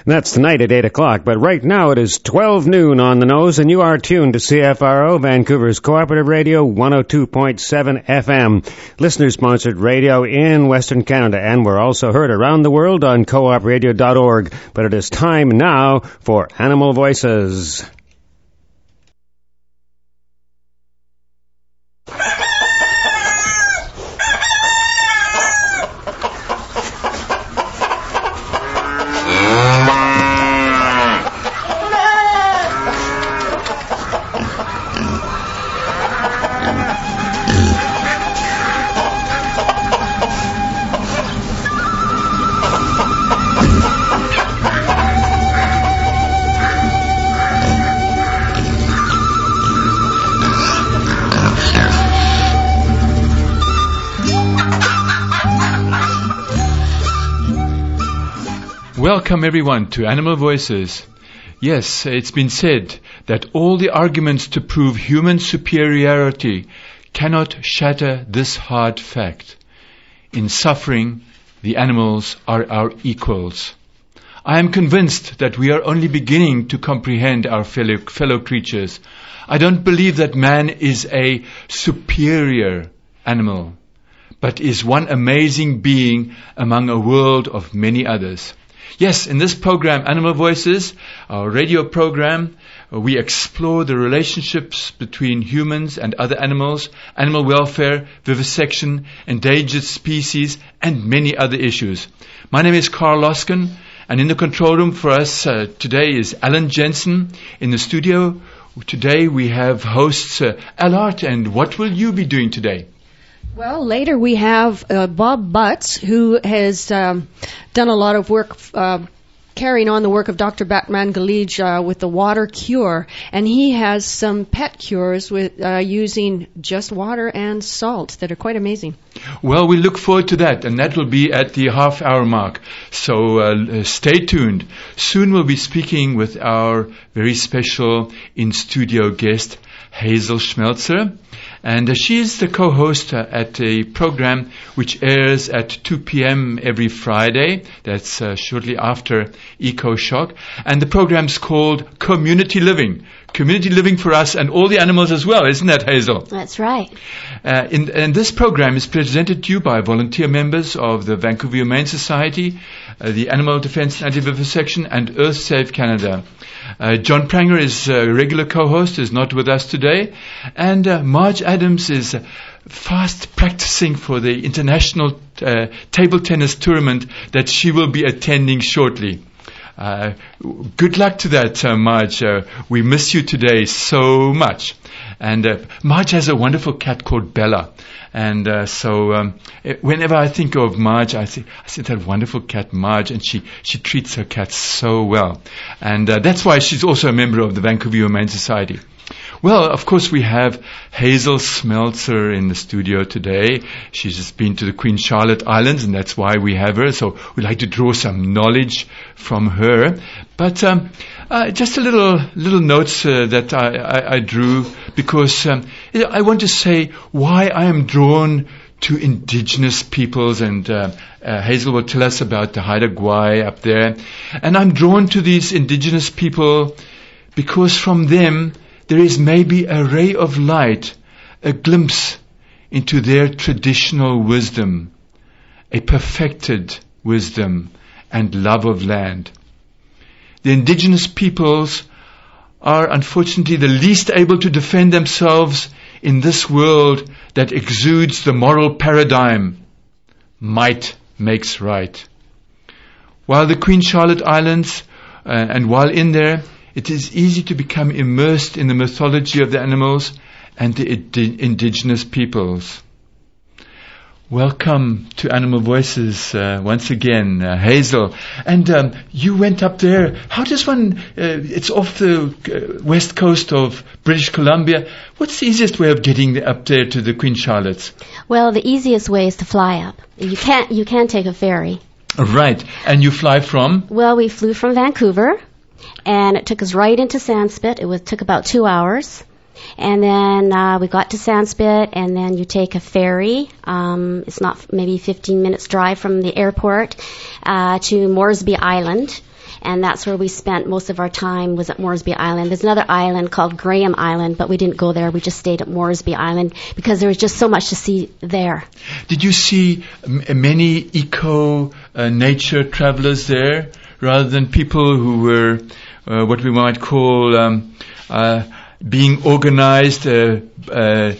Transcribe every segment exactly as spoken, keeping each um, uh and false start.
That's tonight at eight o'clock, but right now it is twelve noon on the nose, and you are tuned to C F R O, Vancouver's Cooperative Radio, one oh two point seven F M, listener-sponsored radio in Western Canada, and we're also heard around the world on co op radio dot org. But it is time now for Animal Voices. Welcome everyone to Animal Voices. Yes, it's been said that all the arguments to prove human superiority cannot shatter this hard fact. In suffering, the animals are our equals. I am convinced that we are only beginning to comprehend our fellow, fellow creatures. I don't believe that man is a superior animal, but is one amazing being among a world of many others. Yes, in this program, Animal Voices, our radio program, we explore the relationships between humans and other animals, animal welfare, vivisection, endangered species, and many other issues. My name is Carl Loskin, and in the control room for us uh, today is Alan Jensen. In the studio today we have hosts uh, Allard, and what will you be doing today? Well, later we have uh, Bob Butts, who has um, done a lot of work uh, carrying on the work of Doctor Batman Galij uh, with the water cure, and he has some pet cures with uh, using just water and salt that are quite amazing. Well, we look forward to that, and that will be at the half-hour mark. So uh, stay tuned. Soon we'll be speaking with our very special in-studio guest, Hazel Schmelzer. And uh, she is the co-host uh, at a program which airs at two p.m. every Friday. That's uh, shortly after Eco Shock. And the program's called Community Living. Community living for us and all the animals as well, isn't that, Hazel? That's right. Uh, in, and this program is presented to you by volunteer members of the Vancouver Humane Society, uh, the Animal Defence and Anti-Vivisection, and Earth Save Canada. Uh, John Pranger is a regular co-host, is not with us today. And uh, Marge Adams is uh, fast practicing for the international uh, table tennis tournament that she will be attending shortly. Uh, good luck to that, uh, Marge. Uh, we miss you today so much. And uh, Marge has a wonderful cat called Bella. And uh, so um, whenever I think of Marge, I see, I see that wonderful cat Marge, and she, she treats her cats so well. And uh, that's why she's also a member of the Vancouver Humane Society. Well, of course, we have Hazel Schmelzer in the studio today. She's just been to the Queen Charlotte Islands, and that's why we have her. So we'd like to draw some knowledge from her. But um, uh, just a little little notes uh, that I, I, I drew, because um, I want to say why I am drawn to indigenous peoples, and uh, uh, Hazel will tell us about the Haida Gwaii up there. And I'm drawn to these indigenous people because from them there is maybe a ray of light, a glimpse into their traditional wisdom, a perfected wisdom and love of land. The indigenous peoples are unfortunately the least able to defend themselves in this world that exudes the moral paradigm, might makes right. While the Queen Charlotte Islands, uh, and while in there, it is easy to become immersed in the mythology of the animals and the indi- indigenous peoples. Welcome to Animal Voices uh, once again, uh, Hazel. And um, you went up there. How does one, uh, it's off the uh, west coast of British Columbia. What's the easiest way of getting up there to the Queen Charlotte's? Well, the easiest way is to fly up. You can't, you can't take a ferry. Right. And you fly from? Well, we flew from Vancouver. And it took us right into Sandspit. It was, took about two hours. And then uh, we got to Sandspit, and then you take a ferry. Um, it's not maybe fifteen minutes drive from the airport uh, to Moresby Island. and that's where we spent most of our time, was at Moresby Island. There's another island called Graham Island, but we didn't go there. We just stayed at Moresby Island because there was just so much to see there. Did you see m- many eco uh, nature travelers there, rather than people who were uh, what we might call um, uh, being organized? Uh, uh,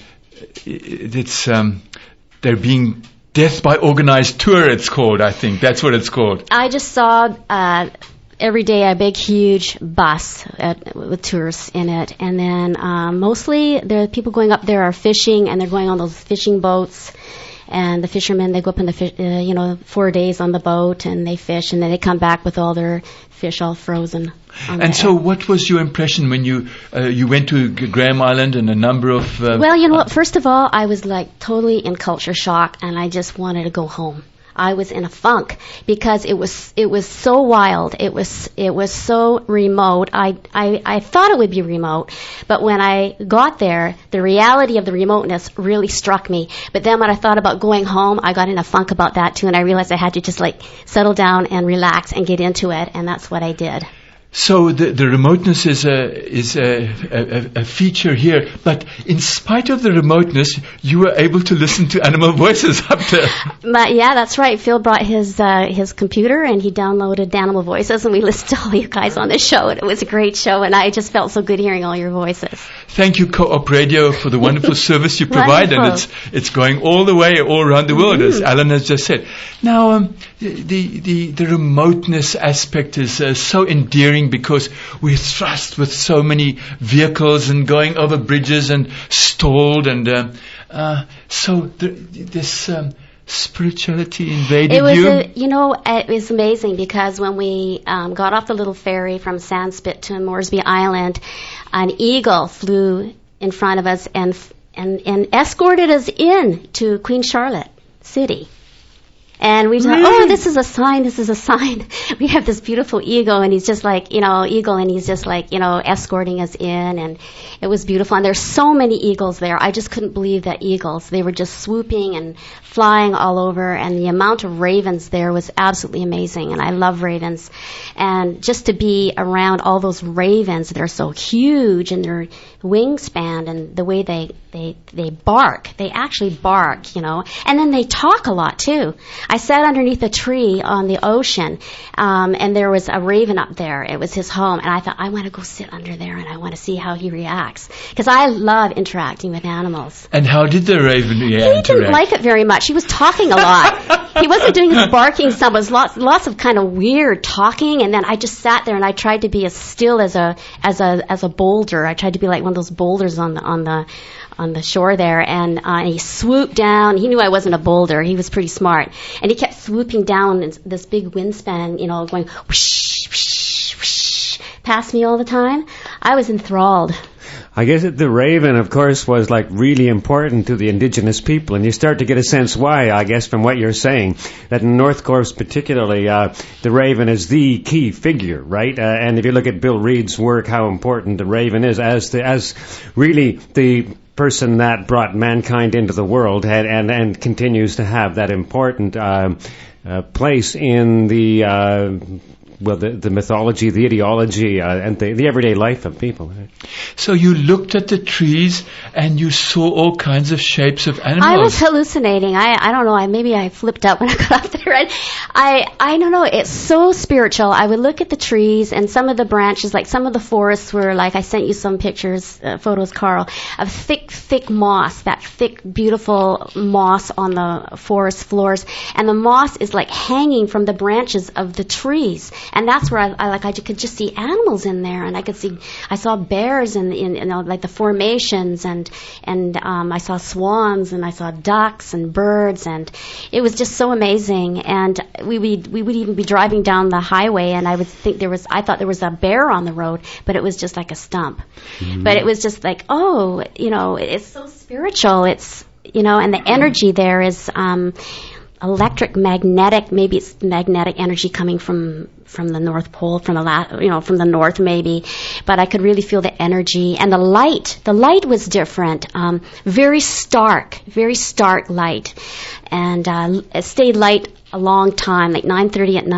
it's um, they're being death by organized tour, it's called, I think. That's what it's called. I just saw uh, every day a big, huge bus at, with tourists in it. And then um, mostly the people going up there are fishing, and they're going on those fishing boats. And the fishermen, they go up in the, fi- uh, you know, four days on the boat, and they fish, and then they come back with all their fish all frozen. And so what was your impression when you uh, you went to G- Graham Island and a number of... Uh, well, you know what, first of all, I was like totally in culture shock, and I just wanted to go home. I was in a funk because it was it was so wild. It was it was so remote. I, I I thought it would be remote, but when I got there, the reality of the remoteness really struck me. But then when I thought about going home, I got in a funk about that too, and I realized I had to just like settle down and relax and get into it, and that's what I did. So the, the remoteness is a is a, a, a feature here, but in spite of the remoteness, you were able to listen to animal voices up there. But yeah, that's right. Phil brought his uh, his computer and he downloaded Animal Voices, and we listened to all you guys on the show. And it was a great show, and I just felt so good hearing all your voices. Thank you, Co-op Radio, for the wonderful service you provide, Wonderful. and it's it's going all the way all around the world, Mm-hmm. as Alan has just said. Now, um, the the the remoteness aspect is uh, so endearing, because we're thrust with so many vehicles and going over bridges and stalled, and uh, uh, so the, this um, spirituality invaded It was, you. a, you know, it was amazing, because when we um, got off the little ferry from Sandspit to Moresby Island, an eagle flew in front of us and and and escorted us in to Queen Charlotte City. And we thought, Really? oh, this is a sign, this is a sign. We have this beautiful eagle, and he's just like, you know, eagle, and he's just like, you know, escorting us in, and it was beautiful. And there's so many eagles there. I just couldn't believe that eagles. They were just swooping and flying all over, and the amount of ravens there was absolutely amazing, and I love ravens. And just to be around all those ravens, they're so huge, and their wingspan, and the way they, they, they bark. They actually bark, you know. And then they talk a lot, too. I sat underneath a tree on the ocean, um, and there was a raven up there. It was his home, and I thought, I want to go sit under there, and I want to see how he reacts, because I love interacting with animals. And how did the raven He react? didn't like it very much. He was talking a lot. He wasn't doing his barking some. It was lots, lots of kind of weird talking, and then I just sat there and I tried to be as still as a as a as a boulder. I tried to be like one of those boulders on the on the on the shore there, and, uh, and he swooped down. He knew I wasn't a boulder. He was pretty smart, and he kept swooping down in this big wingspan, you know, going whoosh, whoosh, whoosh, past me all the time. I was enthralled. I guess that the raven, of course, was like really important to the indigenous people, and you start to get a sense why, I guess, from what you're saying, that in North Coast particularly, uh, the raven is the key figure, right? Uh, and if you look at Bill Reed's work, how important the raven is as the, as really the person that brought mankind into the world had, and, and continues to have that important uh, uh, place in the... Uh, well, the, the mythology, the ideology, uh, and the, the everyday life of people. Right? So you looked at the trees and you saw all kinds of shapes of animals. I was hallucinating. I I don't know. I maybe I flipped out when I got up there. And I I don't know. It's so spiritual. I would look at the trees and some of the branches, like some of the forests were like, I sent you some pictures, uh, photos, Carl, of thick, thick moss. That thick, beautiful moss on the forest floors, and the moss is like hanging from the branches of the trees. And that's where I, I like I could just see animals in there, and I could see I saw bears in in, in like the formations, and and um, I saw swans, and I saw ducks and birds, and it was just so amazing. And we would we would even be driving down the highway, and I would think there was I thought there was a bear on the road, but it was just like a stump. Mm-hmm. But it was just like, oh, you know, it's so spiritual. It's you know, and the energy there is. Um, electric magnetic, maybe it's magnetic energy coming from from the North Pole, from the la- you know from the north maybe, but I could really feel the energy and the light. The light was different, um, very stark, very stark light, and uh, it stayed light a long time, like nine thirty at night.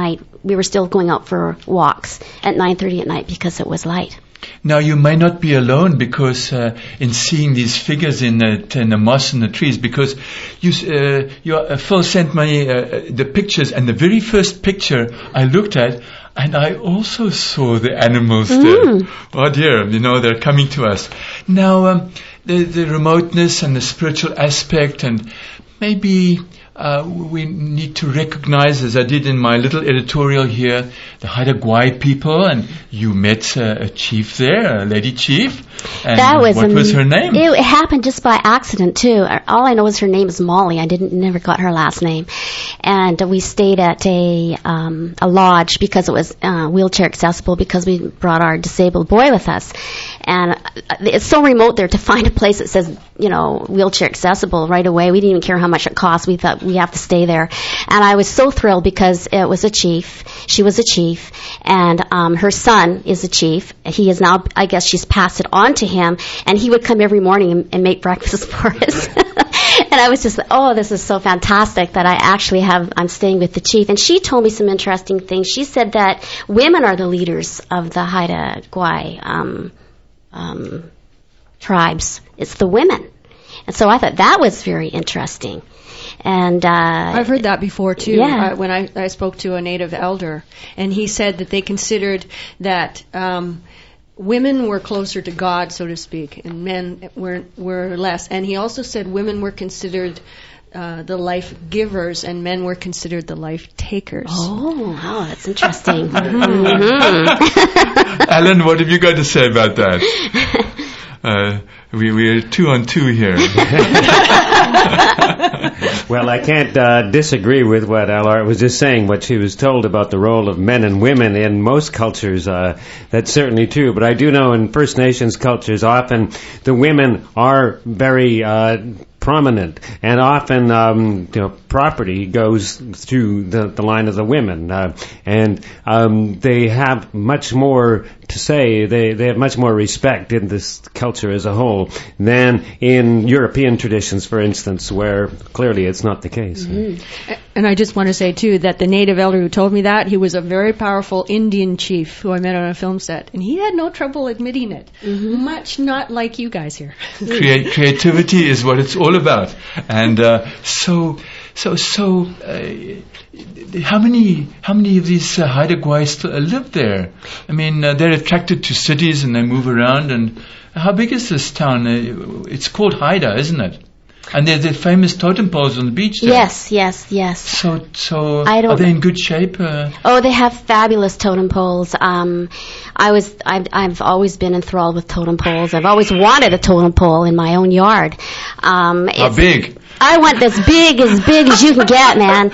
we were still going out for walks at nine thirty at night because it was light. Now, you may not be alone because uh, in seeing these figures in the, in the moss and the trees, because you, uh, your, uh, Phil sent me uh, the pictures, and the very first picture I looked at, and I also saw the animals Mm. there. Oh dear, you know, they're coming to us. Now, um, the, the remoteness and the spiritual aspect, and maybe uh, we need to recognize, as I did in my little editorial here, the Haida Gwaii people, and you met uh, a chief there, a lady chief. And That was what am- was her name? It, it happened just by accident too. All I know is her name is Molly. I didn't never got her last name, and we stayed at a um, a lodge because it was uh, wheelchair accessible because we brought our disabled boy with us, and it's so remote there to find a place that says you know wheelchair accessible right away. We didn't even care how much it cost. We thought we have to stay there, and I was so thrilled because it was a chief. She was a chief, and um, her son is a chief. He is now, I guess, she's passed it on to him, and he would come every morning and, and make breakfast for us. And I was just like, oh, this is so fantastic that I actually have, I'm staying with the chief. And she told me some interesting things. She said that women are the leaders of the Haida Gwaii um, um, tribes. It's the women. And so I thought that was very interesting. And uh, I've heard that before too. Yeah. Uh, when I, I spoke to a native elder, and he said that they considered that um, women were closer to God, so to speak, and men were were less. And he also said women were considered uh, the life givers, and men were considered the life takers. oh, wow, that's interesting. mm-hmm. Alan, what have you got to say about that? Uh, we, we're two on two here. Well, I can't uh, disagree with what Allard was just saying, what she was told about the role of men and women in most cultures. Uh, that's certainly true. But I do know in First Nations cultures, often the women are very uh, prominent, and often um, you know, property goes through the, the line of the women, uh, and um, they have much more to say. They they have much more respect in this culture as a whole than in European traditions, for instance, where clearly it's not the case. Mm-hmm. And I just want to say too that the native elder who told me that, he was a very powerful Indian chief who I met on a film set, and he had no trouble admitting it. Mm-hmm. Much not like you guys here. Create, creativity is what it's all about, and uh, so so so. Uh, how many how many of these uh, Haida Gwaii still uh, live there? I mean, uh, they're attracted to cities and they move around. And how big is this town? Uh, it's called Haida, isn't it? And there's the famous totem poles on the beach there. Yes, yes, yes. So, so I don't are they in good shape? Uh, Oh, they have fabulous totem poles. Um, I was, I've, I've always been enthralled with totem poles. I've always wanted a totem pole in my own yard. Um, how it's- big? I want this big, as big as you can get, man.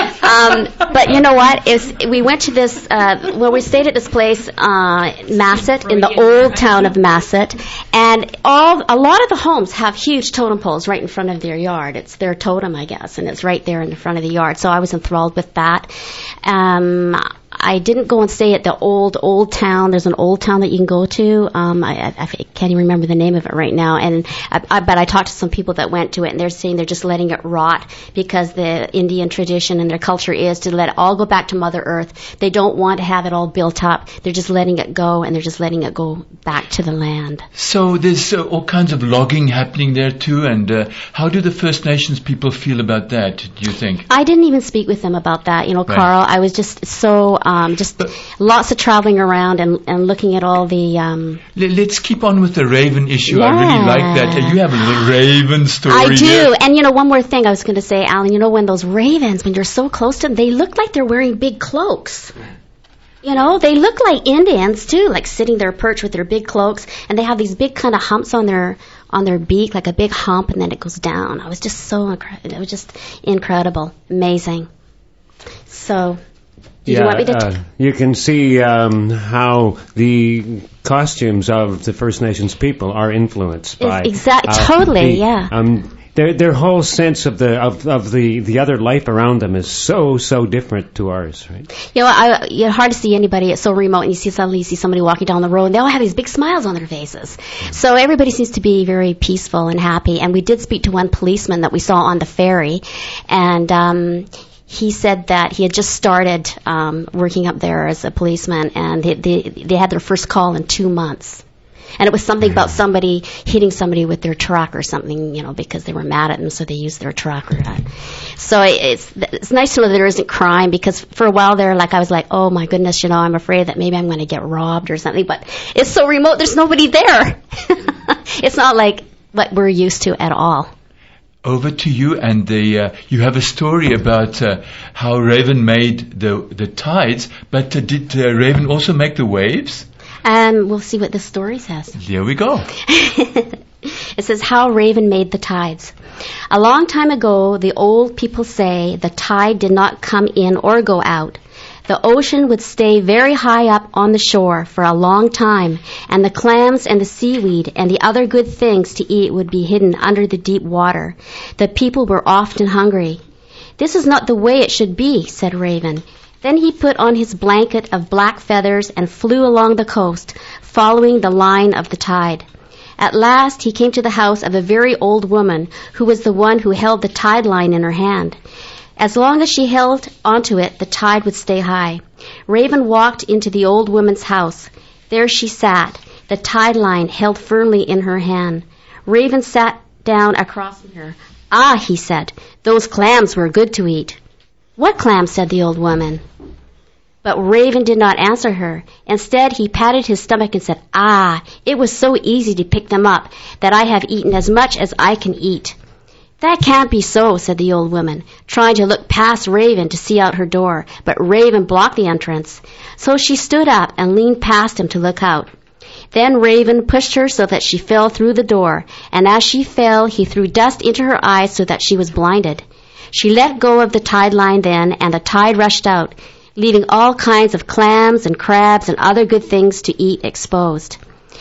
Um, but you know what? Is we went to this, uh, well, we stayed at this place, uh, Masset, in the old town of Masset, and all, a lot of the homes have huge totem poles right in front of their yard. It's their totem, I guess, and it's right there in the front of the yard. So I was enthralled with that. Um, I didn't go and stay at the old, old town. There's an old town that you can go to. Um, I, I, I can't even remember the name of it right now. And I, I, but I talked to some people that went to it, and they're saying they're just letting it rot because the Indian tradition and their culture is to let it all go back to Mother Earth. They don't want to have it all built up. They're just letting it go, and they're just letting it go back to the land. So there's uh, all kinds of logging happening there too. And uh, how do the First Nations people feel about that, do you think? I didn't even speak with them about that, you know, Right. Carl. I was just so, um, just But- lots of traveling around and, and looking at all the, um, L- let's keep on with the raven issue. I Yeah. really like that. Uh, you have a little raven story I do. here. And you know, one more thing I was going to say, Alan, you know, when those ravens, when you're so close to them, they look like they're wearing big cloaks. You know, they look like Indians too, like sitting there perched with their big cloaks, and they have these big kind of humps on their on their beak, like a big hump, and then it goes down. I was just so incredible. It was just incredible, amazing. So, do you want me to? T- uh, you can see um, how the costumes of the First Nations people are influenced by exact- uh, totally, the, yeah. Um, their their whole sense of the of, of the, the other life around them is so so different to ours, right? You know, I, it's hard to see anybody. It's so remote, and you see suddenly you see somebody walking down the road, and they all have these big smiles on their faces. So everybody seems to be very peaceful and happy. And we did speak to one policeman that we saw on the ferry, and um, he said that he had just started um, working up there as a policeman, and they, they, they had their first call in two months. And it was something about somebody hitting somebody with their truck or something, you know, because they were mad at them, so they used their truck or that. So it's it's nice to know that there isn't crime, because for a while there, like, I was like, oh my goodness, you know, I'm afraid that maybe I'm going to get robbed or something. But it's so remote, there's nobody there. It's not like what we're used to at all. Over to you, and the uh, you have a story about uh, how Raven made the the tides, but uh, did uh, Raven also make the waves? Um, we'll see what the story says. Here we go. It says, how Raven made the tides. A long time ago, the old people say the tide did not come in or go out. The ocean would stay very high up on the shore for a long time, and the clams and the seaweed and the other good things to eat would be hidden under the deep water. The people were often hungry. This is not the way it should be, said Raven. Then he put on his blanket of black feathers and flew along the coast, following the line of the tide. At last he came to the house of a very old woman, who was the one who held the tide line in her hand. As long as she held onto it, the tide would stay high. Raven walked into the old woman's house. There she sat, the tide line held firmly in her hand. Raven sat down across from her. Ah, he said, those clams were good to eat. What clams? Said the old woman. But Raven did not answer her. Instead, he patted his stomach and said, ah, it was so easy to pick them up that I have eaten as much as I can eat. That can't be so, said the old woman, trying to look past Raven to see out her door, but Raven blocked the entrance. So she stood up and leaned past him to look out. Then Raven pushed her so that she fell through the door, and as she fell, he threw dust into her eyes so that she was blinded. She let go of the tide line then, and the tide rushed out, leaving all kinds of clams and crabs and other good things to eat exposed.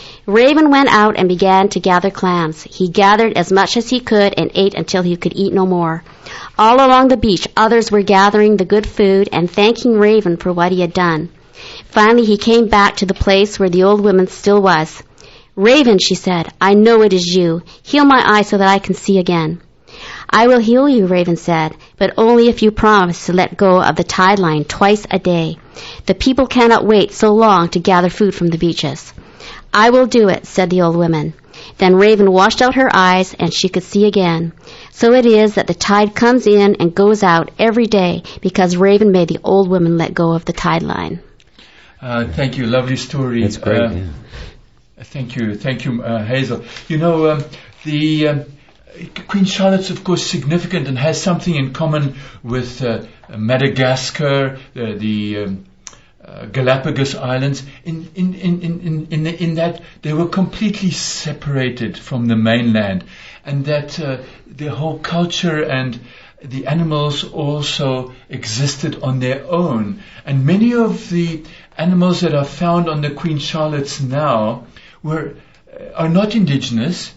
Raven went out and began to gather clams. He gathered as much as he could and ate until he could eat no more. All along the beach, others were gathering the good food and thanking Raven for what he had done. Finally, he came back to the place where the old woman still was. Raven, she said, I know it is you. Heal my eyes so that I can see again. I will heal you, Raven said, but only if you promise to let go of the tide line twice a day. The people cannot wait so long to gather food from the beaches. I will do it, said the old woman. Then Raven washed out her eyes, and she could see again. So it is that the tide comes in and goes out every day, because Raven made the old woman let go of the tide line. Uh, thank you. Lovely story. That's great. Uh, yeah. Thank you. Thank you, uh, Hazel. You know, um, the... Um, Queen Charlotte's, of course, significant and has something in common with uh, Madagascar, uh, the um, uh, Galapagos Islands, in in, in, in, in, the, in that they were completely separated from the mainland, and that uh, the whole culture and the animals also existed on their own. And many of the animals that are found on the Queen Charlotte's now were uh, are not indigenous.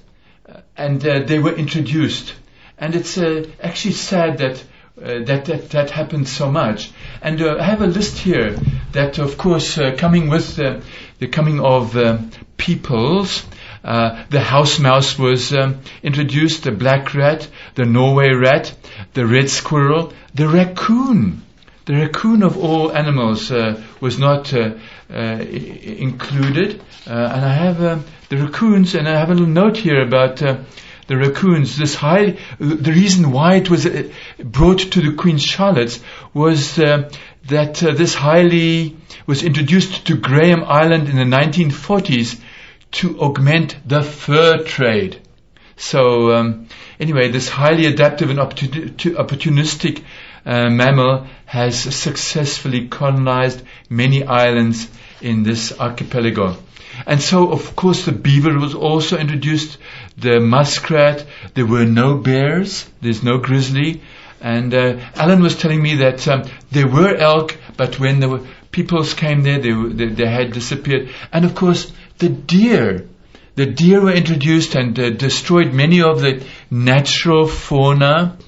And uh, they were introduced, and it's uh, actually sad that, uh, that that that happened so much. And uh, I have a list here that, of course, uh, coming with uh, the coming of uh, peoples, uh, the house mouse was um, introduced, the black rat, the Norway rat, the red squirrel, the raccoon. The raccoon of all animals uh, was not uh, uh, I- included, uh, and I have uh, the raccoons, and I have a little note here about uh, the raccoons. This high, the reason why it was uh, brought to the Queen Charlotte's was uh, that uh, this highly was introduced to Graham Island in the nineteen forties to augment the fur trade. So um, anyway, this highly adaptive and opportun- opportunistic uh, mammal has successfully colonized many islands in this archipelago. And so, of course, the beaver was also introduced, the muskrat. There were no bears, there's no grizzly. And uh, Alan was telling me that um, there were elk, but when the were, peoples came there, they, they, they had disappeared. And, of course, the deer. The deer were introduced and uh, destroyed many of the natural fauna.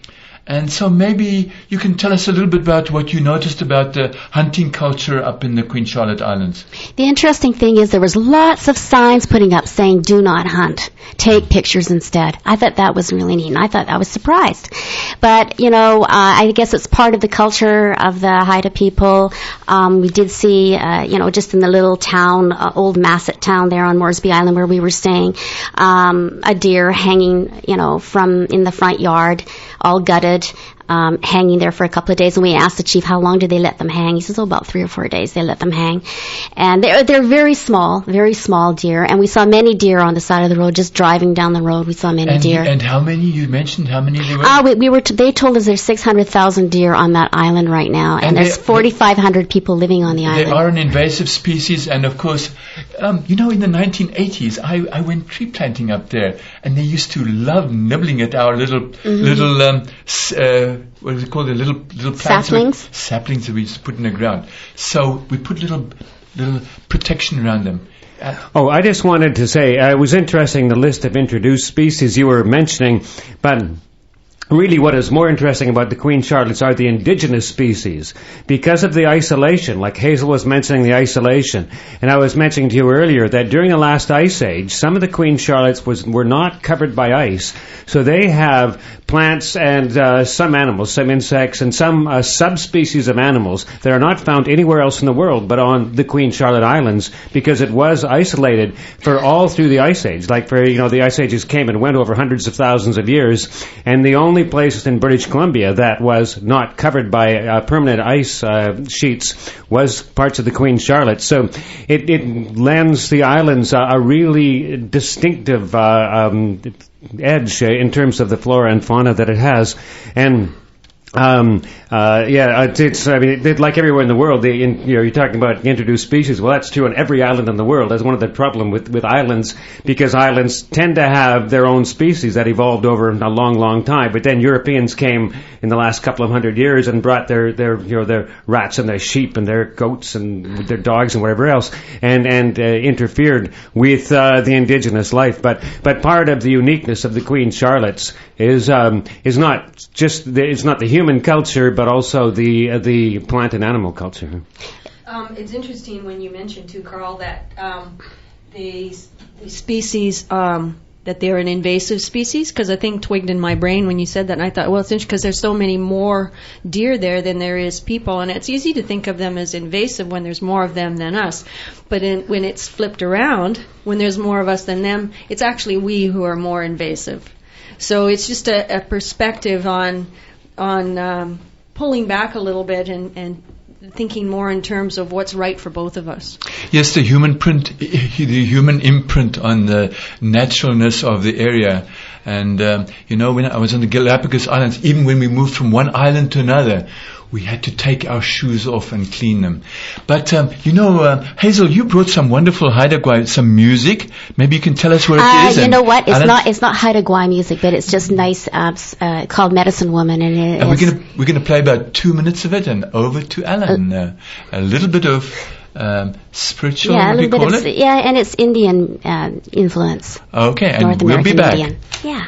And so maybe you can tell us a little bit about what you noticed about the hunting culture up in the Queen Charlotte Islands. The interesting thing is there was lots of signs putting up saying, do not hunt. Take pictures instead. I thought that was really neat, and I thought I was surprised. But, you know, uh, I guess it's part of the culture of the Haida people. Um, we did see, uh, you know, just in the little town, uh, old Masset town there on Moresby Island where we were staying, um, a deer hanging, you know, from in the front yard, all gutted, um, hanging there for a couple of days. And we asked the chief, how long did they let them hang? He says, oh, about three or four days they let them hang. And they're, they're very small, very small deer. And we saw many deer on the side of the road, just driving down the road. We saw many and, deer. And how many, you mentioned how many there were? Uh, we, we were t- they told us there's six hundred thousand deer on that island right now. And, and there's forty-five hundred people living on the island. They are an invasive species. And of course, um, you know, in the nineteen eighties, I, I went tree planting up there. And they used to love nibbling at our little, mm-hmm. little, um, uh, what is it called? The little, little plants. Saplings? That, saplings that we used to put in the ground. So we put little, little protection around them. Uh, oh, I just wanted to say, uh, it was interesting, the list of introduced species you were mentioning, but really what is more interesting about the Queen Charlottes are the indigenous species. Because of the isolation, like Hazel was mentioning the isolation, and I was mentioning to you earlier that during the last ice age, some of the Queen Charlottes was, were not covered by ice, so they have plants and uh, some animals, some insects, and some uh, subspecies of animals that are not found anywhere else in the world but on the Queen Charlotte Islands, because it was isolated for all through the ice age. Like for, you know, the ice ages came and went over hundreds of thousands of years, and the only place in British Columbia that was not covered by uh, permanent ice uh, sheets was parts of the Queen Charlotte. So it, it lends the islands a, a really distinctive uh, um, edge in terms of the flora and fauna that it has. And Um, uh, yeah, it's, it's I mean, it, like everywhere in the world, they, in, you know, you're talking about introduced species. Well, that's true on every island in the world. That's one of the problem with, with islands, because islands tend to have their own species that evolved over a long, long time. But then Europeans came in the last couple of hundred years and brought their, their, you know, their rats and their sheep and their goats and their dogs and whatever else, and, and, uh, interfered with, uh, the indigenous life. But, but part of the uniqueness of the Queen Charlottes is, um, is not just the, it's not the human human culture, but also the uh, the plant and animal culture. Um, it's interesting when you mentioned too, Carl, that um, the, the species um, that they're an invasive species, because I think twigged in my brain when you said that, and I thought, well, it's interesting because there's so many more deer there than there is people, and it's easy to think of them as invasive when there's more of them than us. But in, when it's flipped around, when there's more of us than them, it's actually we who are more invasive. So it's just a, a perspective on on um, pulling back a little bit and, and thinking more in terms of what's right for both of us. Yes, the human print, the human imprint on the naturalness of the area. And, um, you know, when I was on the Galapagos Islands, even when we moved from one island to another, we had to take our shoes off and clean them. But, um, you know, uh, Hazel, you brought some wonderful Haida Gwaii, some music. Maybe you can tell us what it uh, is. You know what? It's Alan? not it's not Haida Gwaii music, but it's just nice, uh, uh, called Medicine Woman. And, it and we're going we're gonna play about two minutes of it, and over to Alan. Uh, a little bit of um, spiritual, yeah, a little what do you bit call of, it? Yeah, and it's Indian uh, influence. Okay, and North we'll American be back. Indian. Yeah.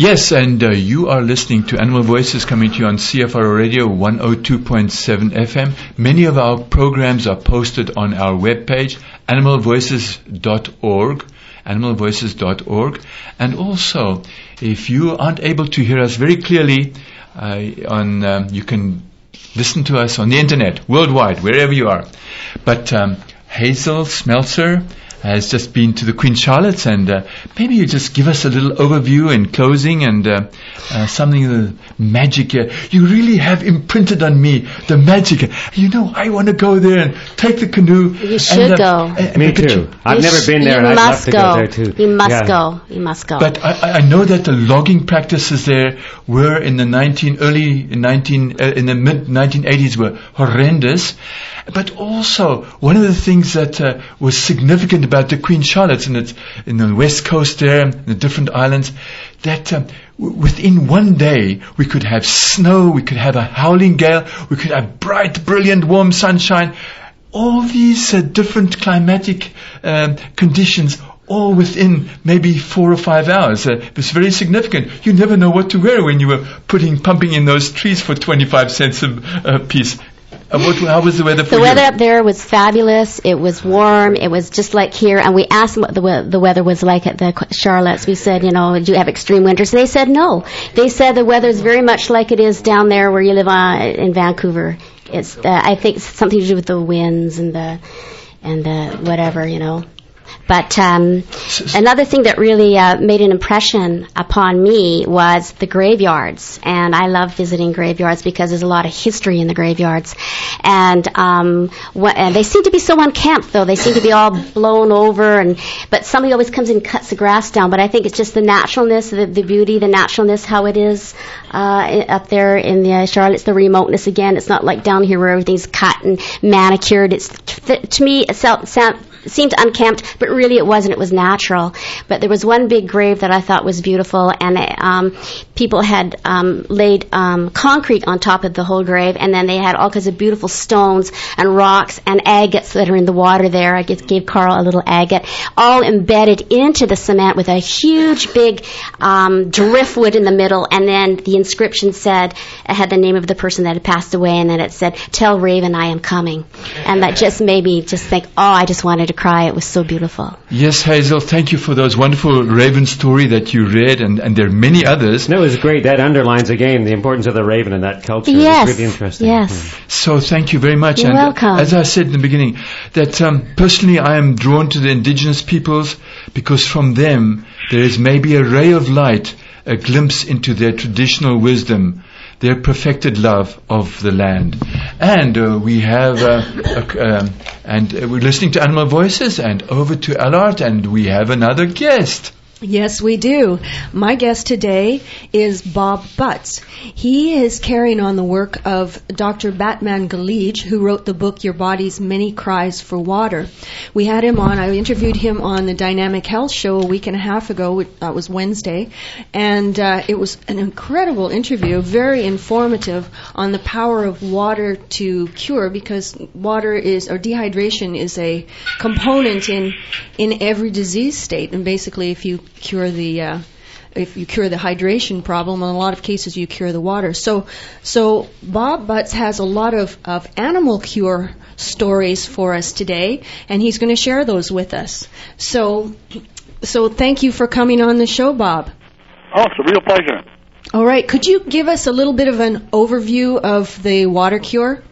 Yes, and uh, you are listening to Animal Voices coming to you on C F R O Radio one oh two point seven F M. Many of our programs are posted on our webpage, animal voices dot org. animal voices dot org. And also, if you aren't able to hear us very clearly, uh, on um, you can listen to us on the internet, worldwide, wherever you are. But um, Hazel Smeltzer has just been to the Queen Charlotte's, and uh, maybe you just give us a little overview in closing and uh, uh, something of the magic. Uh, you really have imprinted on me the magic. You know, I want to go there and take the canoe. You should and, uh, go. Uh, me too. I've you never sh- been there, and I'd love to go. go there too. You must yeah. go. You must go. But I, I know that the logging practices there were in the nineteen early nineteen uh, in the mid nineteen eighties were horrendous. But also, one of the things that uh, was significant about the Queen Charlotte's, and it's in the west coast there, and the different islands, that um, w- within one day we could have snow, we could have a howling gale, we could have bright, brilliant, warm sunshine, all these uh, different climatic um, conditions, all within maybe four or five hours. Uh, it was very significant. You never know what to wear when you were putting, pumping in those trees for twenty-five cents a uh, piece. Uh, what, how was the weather for the you? weather up there was fabulous. It was warm. It was just like here. And we asked them what the, we- the weather was like at the Charlottes. We said, you know, do you have extreme winters? They said no. They said the weather is very much like it is down there where you live on, in Vancouver. It's uh, I think it's something to do with the winds and the and the whatever, you know. But um, another thing that really uh, made an impression upon me was the graveyards. And I love visiting graveyards because there's a lot of history in the graveyards. And, um, wh- and they seem to be so unkempt, though. They seem to be all blown over. And But somebody always comes and cuts the grass down. But I think it's just the naturalness, the, the beauty, the naturalness, how it is uh, up there in the uh, Charlotte's, the remoteness again. It's not like down here where everything's cut and manicured. It's to me, it sounds... Sound, It seemed unkempt, but really it wasn't. It was natural. But there was one big grave that I thought was beautiful, and um, people had um, laid um, concrete on top of the whole grave, and then they had all kinds of beautiful stones and rocks and agates that are in the water there. I just gave Carl a little agate, all embedded into the cement with a huge big um, driftwood in the middle, and then the inscription said, it had the name of the person that had passed away, and then it said, "Tell Raven I am coming." And that just made me just think, oh, I just wanted to cry. It was so beautiful. Yes, Hazel, thank you for those wonderful raven story that you read, and, and there are many others. That was great. That underlines again the importance of the raven in that culture. Yes. It's really interesting. Yes. Hmm. So thank you very much. You're and welcome. As I said in the beginning, that um, personally I am drawn to the indigenous peoples because from them there is maybe a ray of light, a glimpse into their traditional wisdom, their perfected love of the land. And uh, we have, uh, uh, um, and uh, we're listening to Animal Voices, and over to Allard, and we have another guest. Yes, we do. My guest today is Bob Butts. He is carrying on the work of Doctor Batman Galige, who wrote the book Your Body's Many Cries for Water. We had him on, I interviewed him on the Dynamic Health Show a week and a half ago. That was Wednesday. And uh, it was an incredible interview, very informative on the power of water to cure, because water is, or dehydration is a component in, in every disease state. And basically, if you cure the uh, if you cure the hydration problem, in a lot of cases you cure the water. So so Bob Butts has a lot of, of animal cure stories for us today, and he's going to share those with us. So so thank you for coming on the show, Bob. Oh, it's a real pleasure. All right, could you give us a little bit of an overview of the water cure?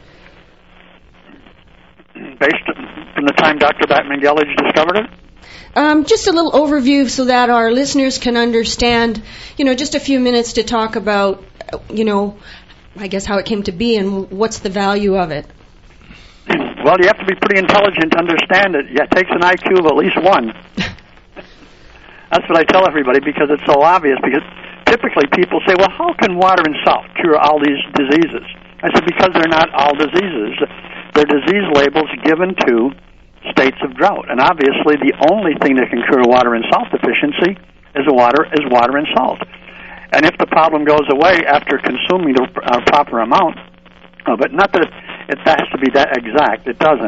Based from the time Doctor Batman Galige discovered it? Um, just a little overview so that our listeners can understand, you know, just a few minutes to talk about, you know, I guess how it came to be and what's the value of it. Well, you have to be pretty intelligent to understand it. It takes an I Q of at least one. That's what I tell everybody because it's so obvious. Because typically people say, well, how can water and salt cure all these diseases? I said, because they're not all diseases. They're disease labels given to states of drought. And obviously the only thing that can cure water and salt deficiency is water is water and salt. And if the problem goes away after consuming the uh, proper amount of it, not that it, it has to be that exact, it doesn't.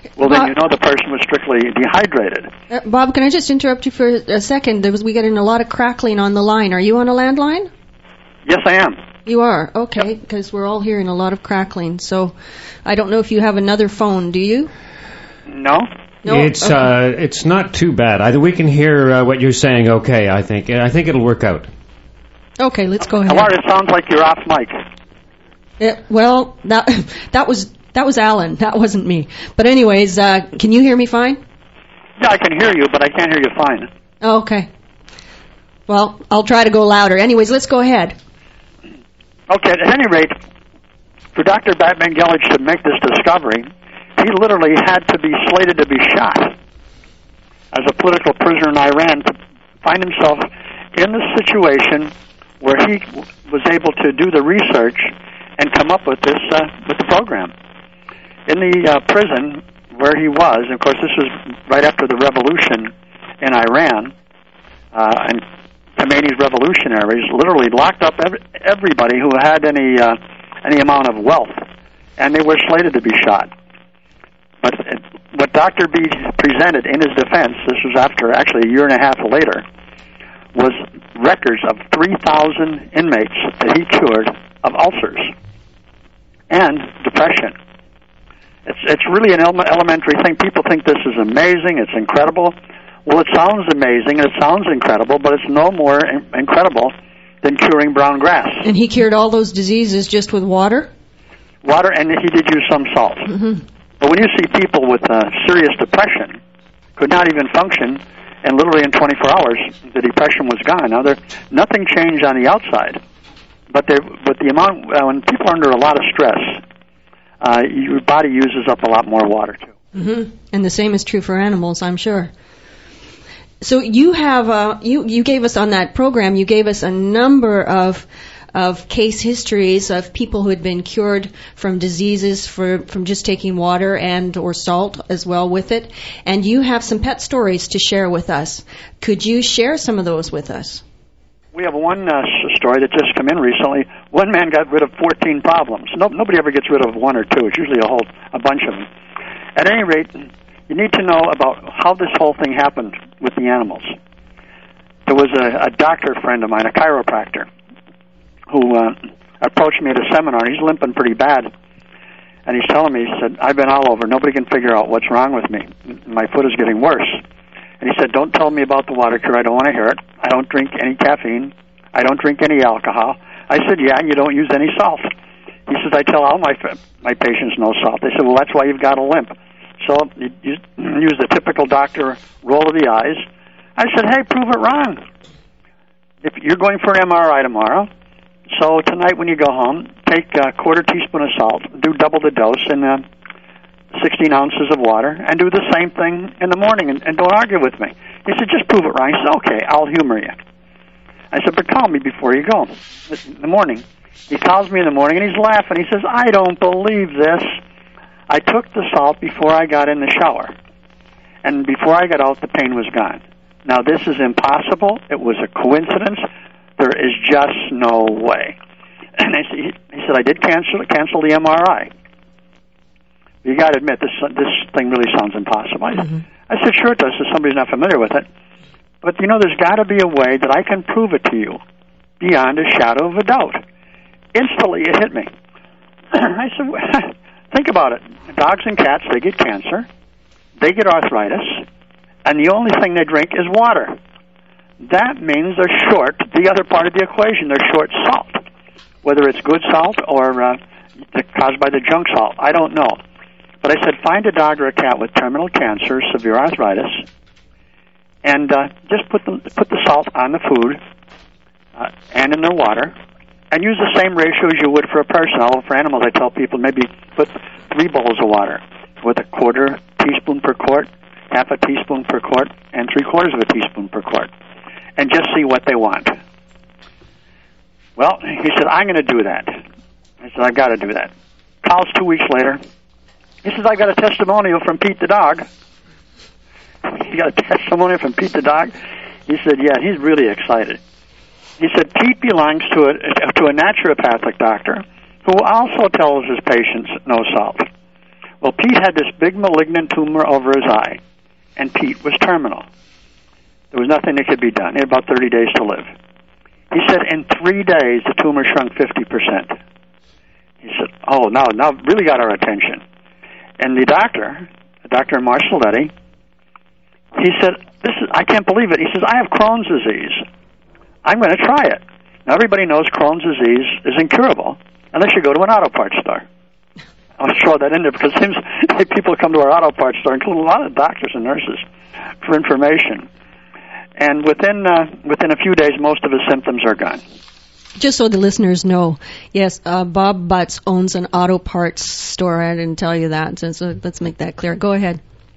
well, Bob, then you know the person was strictly dehydrated. Uh, Bob, can I just interrupt you for a second? There was, we got in a lot of crackling on the line. Are you on a landline? Yes, I am. You are? Okay, because yep. We're all hearing a lot of crackling. So I don't know if you have another phone, do you? No. No? It's okay. uh, it's not too bad. I, we can hear uh, what you're saying okay, I think. I think it'll work out. Okay, let's go ahead. Howard, it sounds like you're off mic. It, well, that that was that was Alan. That wasn't me. But anyways, uh, can you hear me fine? Yeah, I can hear you, but I can't hear you fine. Oh, okay. Well, I'll try to go louder. Anyways, let's go ahead. Okay, at any rate, for Doctor Batman Gillich to make this discovery, he literally had to be slated to be shot as a political prisoner in Iran to find himself in the situation where he was able to do the research and come up with this uh, with the program. In the uh, prison where he was, and of course this was right after the revolution in Iran, uh, and Khomeini's revolutionaries literally locked up every, everybody who had any uh, any amount of wealth, and they were slated to be shot. But what Doctor B presented in his defense, this was after actually a year and a half later, was records of three thousand inmates that he cured of ulcers and depression. It's it's really an ele- elementary thing. People think this is amazing, it's incredible. Well, it sounds amazing, and it sounds incredible, but it's no more in- incredible than curing brown grass. And he cured all those diseases just with water? Water, and he did use some salt. Mm-hmm. But when you see people with uh, serious depression, could not even function, and literally in twenty-four hours, the depression was gone. Now, there nothing changed on the outside, but there, but the amount uh, when people are under a lot of stress, uh, your body uses up a lot more water too. Mm-hmm. And the same is true for animals, I'm sure. So you have uh, you you gave us on that program. You gave us a number of of case histories of people who had been cured from diseases for, from just taking water and or salt as well with it. And you have some pet stories to share with us. Could you share some of those with us? We have one uh, story that just come in recently. One man got rid of fourteen problems. No, nobody ever gets rid of one or two. It's usually a whole a bunch of them. At any rate, you need to know about how this whole thing happened with the animals. There was a, a doctor friend of mine, a chiropractor, who uh, approached me at a seminar. He's limping pretty bad. And he's telling me, he said, I've been all over. Nobody can figure out what's wrong with me. My foot is getting worse. And he said, don't tell me about the water cure. I don't want to hear it. I don't drink any caffeine. I don't drink any alcohol. I said, yeah, and you don't use any salt. He says, I tell all my my patients no salt. They said, well, that's why you've got a limp. So you use the typical doctor roll of the eyes. I said, hey, prove it wrong. If you're going for an M R I tomorrow, so tonight when you go home, take a quarter teaspoon of salt, do double the dose in uh, sixteen ounces of water, and do the same thing in the morning, and, and don't argue with me. He said, just prove it wrong. He said, okay, I'll humor you. I said, but call me before you go in the morning. He calls me in the morning, and he's laughing. He says, I don't believe this. I took the salt before I got in the shower, and before I got out, the pain was gone. Now, this is impossible. It was a coincidence. There is just no way. And I, he said, I did cancel cancel the M R I. You got to admit, this this thing really sounds impossible. Mm-hmm. I said, sure it does, if somebody's not familiar with it. But, you know, there's got to be a way that I can prove it to you beyond a shadow of a doubt. Instantly, it hit me. I said, think about it. Dogs and cats, they get cancer. They get arthritis. And the only thing they drink is water. That means they're short the other part of the equation. They're short salt, whether it's good salt or uh, caused by the junk salt. I don't know. But I said, find a dog or a cat with terminal cancer, severe arthritis, and uh, just put the, put the salt on the food uh, and in their water, and use the same ratio as you would for a person. Although for animals, I tell people maybe put three bowls of water with a quarter teaspoon per quart, half a teaspoon per quart, and three quarters of a teaspoon per quart, and just see what they want. Well, he said, I'm going to do that. I said, I've got to do that. Calls two weeks later. He says, I got a testimonial from Pete the dog. You got a testimonial from Pete the dog? He said, yeah, he's really excited. He said, Pete belongs to a, to a naturopathic doctor who also tells his patients no salt. Well, Pete had this big malignant tumor over his eye, and Pete was terminal. There was nothing that could be done. He had about thirty days to live. He said in three days the tumor shrunk fifty percent. He said, oh, now, now really got our attention. And the doctor, the doctor in Marcelletti, he said, "This is I can't believe it." He says, "I have Crohn's disease. I'm going to try it." Now, everybody knows Crohn's disease is incurable unless you go to an auto parts store. I'll throw that in there because it seems people come to our auto parts store, including a lot of doctors and nurses, for information. And within uh, within a few days, most of his symptoms are gone. Just so the listeners know, yes, uh, Bob Butts owns an auto parts store. I didn't tell you that, so, so let's make that clear. Go ahead.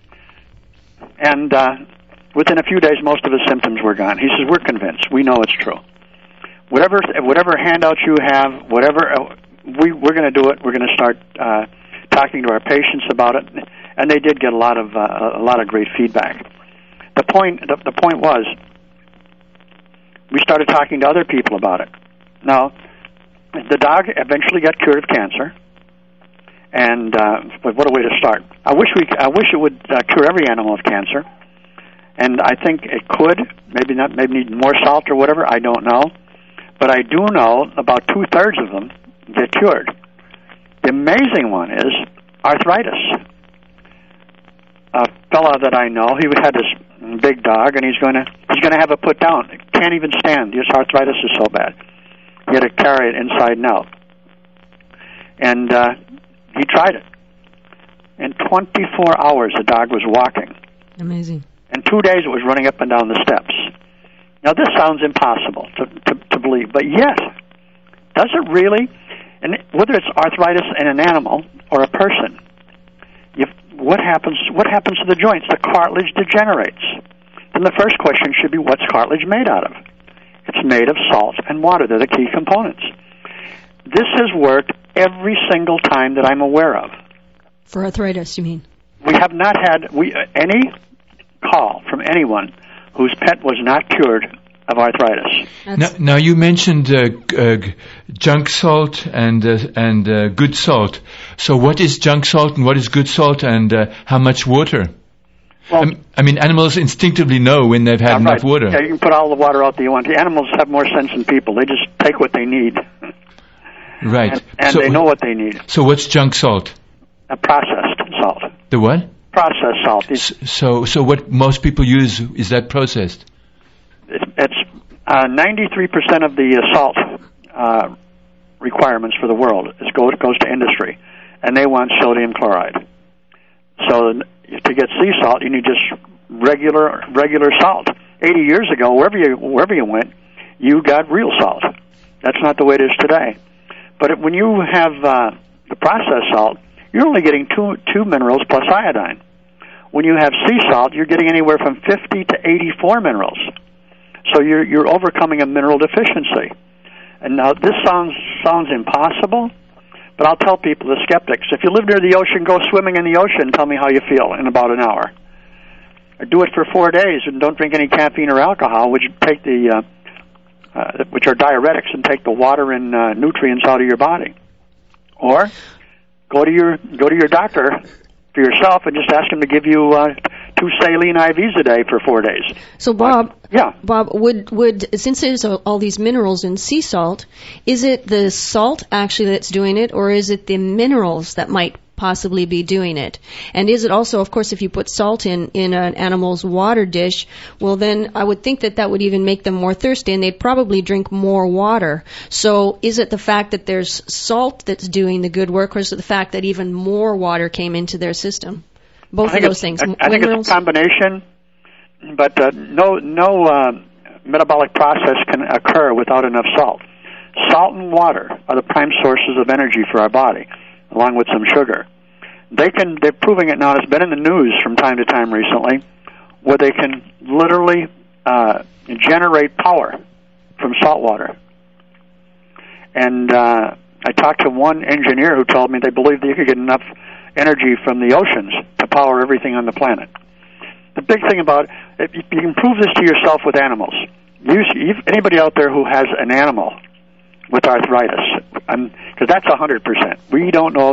And uh, within a few days, most of his symptoms were gone. He says, "We're convinced. We know it's true. Whatever whatever handouts you have, whatever uh, we we're going to do it. We're going to start uh, talking to our patients about it." And they did get a lot of uh, a lot of great feedback. The point the, the point was, we started talking to other people about it. Now, the dog eventually got cured of cancer, and uh, but what a way to start! I wish we I wish it would uh, cure every animal of cancer, and I think it could. Maybe not. Maybe need more salt or whatever. I don't know, but I do know about two thirds of them get cured. The amazing one is arthritis. A fella that I know, he had this big dog, and he's going to he's going to have it put down. Can't even stand. His arthritis is so bad. He had to carry it inside and out. And uh, he tried it. In twenty-four hours, the dog was walking. Amazing. In two days, it was running up and down the steps. Now, this sounds impossible to, to, to believe, but yet, does it really? And whether it's arthritis in an animal or a person, if, what happens? What happens to the joints? The cartilage degenerates. Then the first question should be, what's cartilage made out of? It's made of salt and water. They're the key components. This has worked every single time that I'm aware of. For arthritis, you mean? We have not had we uh, any call from anyone whose pet was not cured of arthritis. Now, now you mentioned uh, uh, junk salt and uh, and uh, good salt. So what is junk salt and what is good salt, and uh, how much water? Well, I mean, animals instinctively know when they've had yeah, enough right. water. Yeah, you can put all the water out that you want. The animals have more sense than people. They just take what they need. Right. And, and so, they know what they need. So what's junk salt? A processed salt. The what? Processed salt. It's, so, so what most people use, is that processed? It's uh, ninety-three percent of the uh, salt uh, requirements for the world is go, goes to industry, and they want sodium chloride. So to get sea salt, you need just regular regular salt. Eighty years ago, wherever you wherever you went, you got real salt. That's not the way it is today. But it, when you have uh, the processed salt, you're only getting two two minerals plus iodine. When you have sea salt, you're getting anywhere from fifty to eighty-four minerals. So you're you're overcoming a mineral deficiency. And now this sounds sounds impossible, but I'll tell people, the skeptics, if you live near the ocean, go swimming in the ocean and tell me how you feel in about an hour. Or do it for four days and don't drink any caffeine or alcohol, which take the uh, uh, which are diuretics and take the water and uh, nutrients out of your body. Or go to your go to your doctor for yourself and just ask him to give you uh, two saline I Vs a day for four days. So, Bob, uh, yeah, Bob, would would since there's all these minerals in sea salt, is it the salt actually that's doing it, or is it the minerals that might possibly be doing it? And is it also, of course, if you put salt in in an animal's water dish, well, then I would think that that would even make them more thirsty, and they'd probably drink more water. So, is it the fact that there's salt that's doing the good work, or is it the fact that even more water came into their system? Both of those things. I, I think it's a combination, but uh, no no uh, metabolic process can occur without enough salt. Salt and water are the prime sources of energy for our body, along with some sugar. They can, they're proving it now. It's been in the news from time to time recently, where they can literally uh, generate power from salt water. And uh, I talked to one engineer who told me they believed that you could get enough energy from the oceans to power everything on the planet. The big thing about it, you can prove this to yourself with animals. You, anybody out there who has an animal with arthritis, because that's one hundred percent. We don't know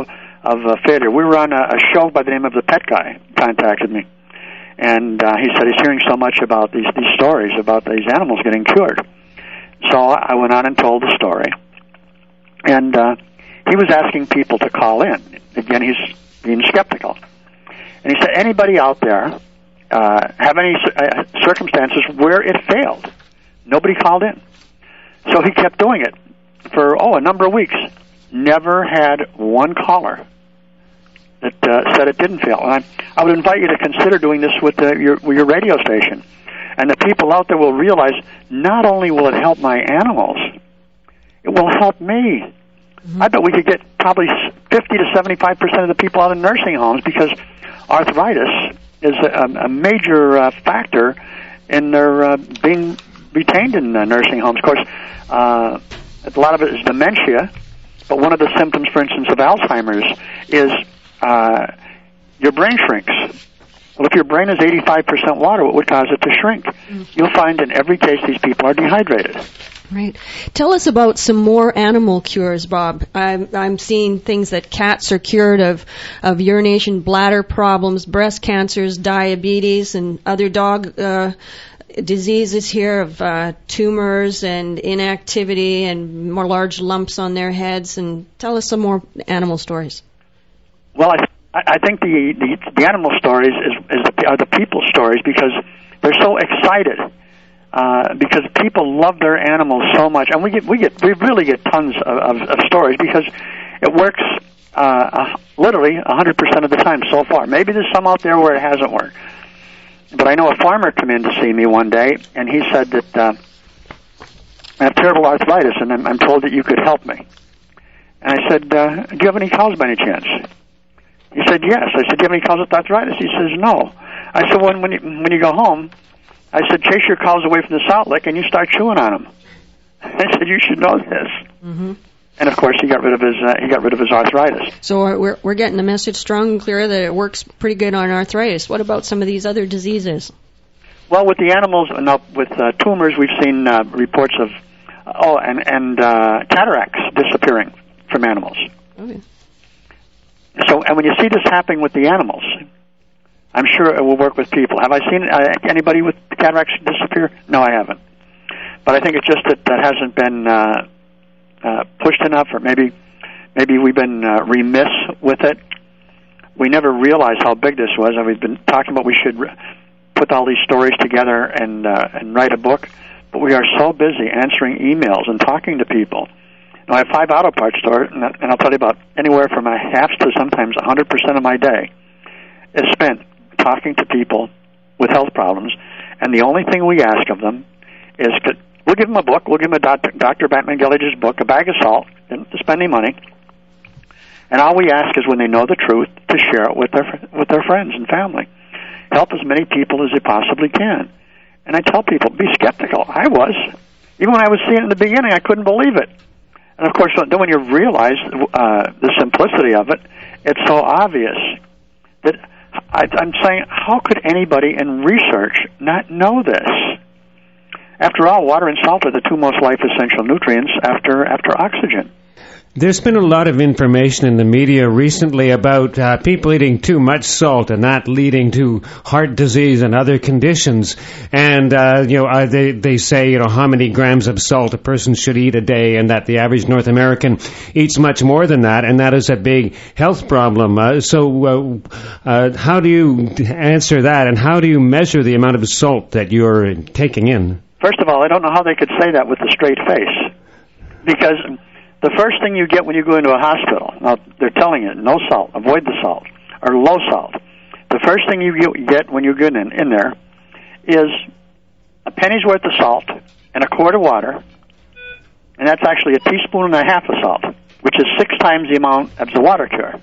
of uh, failure. We were on a, a show by the name of The Pet Guy, contacted me. And uh, he said he's hearing so much about these, these stories about these animals getting cured. So I went on and told the story. And uh, he was asking people to call in. Again, he's being skeptical. And he said, anybody out there uh, have any uh, circumstances where it failed? Nobody called in. So he kept doing it for, oh, a number of weeks. Never had one caller that uh, said it didn't fail. And I, I would invite you to consider doing this with, the, your, with your radio station. And the people out there will realize not only will it help my animals, it will help me. Mm-hmm. I bet we could get probably fifty to seventy-five percent of the people out in nursing homes, because arthritis is a, a major uh, factor in their uh, being retained in uh, nursing homes. Of course, uh, a lot of it is dementia, but one of the symptoms, for instance, of Alzheimer's is uh, your brain shrinks. Well, if your brain is eighty-five percent water, what would cause it to shrink? Mm-hmm. You'll find in every case these people are dehydrated. Right. Tell us about some more animal cures, Bob. I'm, I'm seeing things that cats are cured of, of urination bladder problems, breast cancers, diabetes, and other dog uh, diseases here of uh, tumors and inactivity and more large lumps on their heads. And tell us some more animal stories. Well, I, I think the, the, the animal stories is, is the, are the people stories, because they're so excited. Uh, because people love their animals so much, and we get we get we really get tons of, of, of stories, because it works uh, uh, literally one hundred percent of the time so far. Maybe there's some out there where it hasn't worked, but I know a farmer came in to see me one day, and he said that uh, I have terrible arthritis, and I'm, I'm told that you could help me. And I said, uh, "Do you have any cows by any chance?" He said, "Yes." I said, "Do you have any cows with arthritis?" He says, "No." I said, "When when you when you go home," I said, chase your cows away from the salt lick and you start chewing on them. I said, you should know this. Mm-hmm. And of course, he got rid of his uh, he got rid of his arthritis. So we're we're getting the message strong and clear that it works pretty good on arthritis. What about some of these other diseases? Well, with the animals, no, with uh, tumors, we've seen uh, reports of uh, oh, and and uh, cataracts disappearing from animals. Okay. So, and when you see this happening with the animals, I'm sure it will work with people. Have I seen uh, anybody with cataracts disappear? No, I haven't. But I think it's just that that hasn't been uh, uh, pushed enough, or maybe maybe we've been uh, remiss with it. We never realized how big this was, and we've been talking about we should re- put all these stories together and uh, and write a book. But we are so busy answering emails and talking to people. Now, I have five auto parts stores, and I'll tell you about anywhere from a half to sometimes one hundred percent of my day is spent talking to people with health problems, and the only thing we ask of them is to, we'll give them a book, we'll give them a Doctor Doctor Batman Gillige's book, a bag of salt, and to spend any money, and all we ask is when they know the truth to share it with their with their friends and family. Help as many people as they possibly can. And I tell people, be skeptical. I was. Even when I was seeing it in the beginning, I couldn't believe it. And of course, then when you realize uh, the simplicity of it, it's so obvious that I, I'm saying, how could anybody in research not know this? After all, water and salt are the two most life-essential nutrients after after oxygen. There's been a lot of information in the media recently about uh, people eating too much salt and that leading to heart disease and other conditions. And, uh, you know, uh, they, they say, you know, how many grams of salt a person should eat a day, and that the average North American eats much more than that, and that is a big health problem. Uh, so uh, uh, how do you answer that, and how do you measure the amount of salt that you're taking in? First of all, I don't know how they could say that with a straight face, because the first thing you get when you go into a hospital, now they're telling you, no salt, avoid the salt, or low salt. The first thing you get when you get in, in there is a penny's worth of salt and a quart of water, and that's actually a teaspoon and a half of salt, which is six times the amount of the water cure.